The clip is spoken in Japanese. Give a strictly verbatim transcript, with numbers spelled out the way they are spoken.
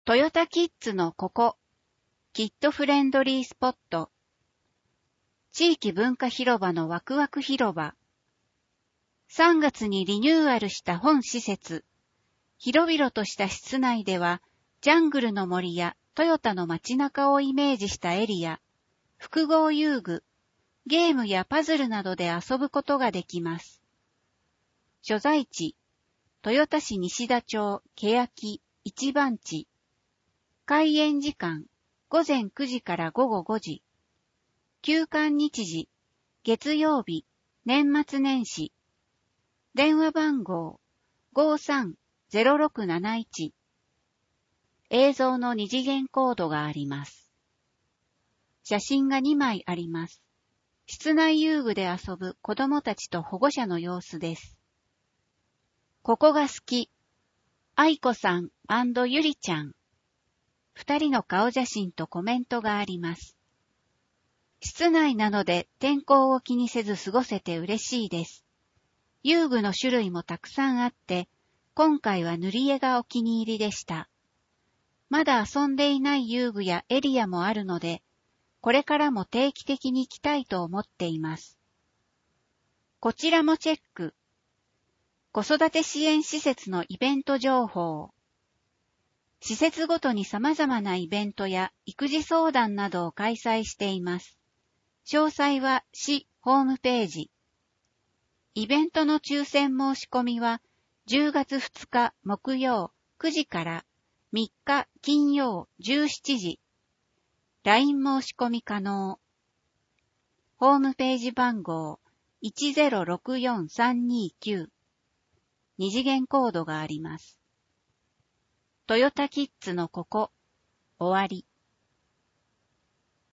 トヨタキッズのここ、キッドフレンドリースポット。地域文化広場のワクワク広場。さんがつにリニューアルした本施設。広々とした室内では、ジャングルの森やトヨタの街中をイメージしたエリア、複合遊具、ゲームやパズルなどで遊ぶことができます。所在地、豊田市西田町欅一番地。開園時間、ごぜんくじからごごごじ。休館日時、月曜日、年末年始。電話番号、ごさんゼロろくなないち。映像の二次元コードがあります。写真がにまいあります。室内遊具で遊ぶ子供たちと保護者の様子です。ここが好き。愛子さん&ゆりちゃん。二人の顔写真とコメントがあります。室内なので天候を気にせず過ごせて嬉しいです。遊具の種類もたくさんあって、今回は塗り絵がお気に入りでした。まだ遊んでいない遊具やエリアもあるので、これからも定期的に来たいと思っています。こちらもチェック。子育て支援施設のイベント情報。施設ごとに様々なイベントや育児相談などを開催しています。詳細は市ホームページ。イベントの抽選申し込みはじゅうがつふつか木曜くじからみっか金曜じゅうしちじ。ライン 申し込み可能。ホームページ番号 いちゼロろくよんさんにきゅう。二次元コードがあります。トヨタキッズのここ、終わり。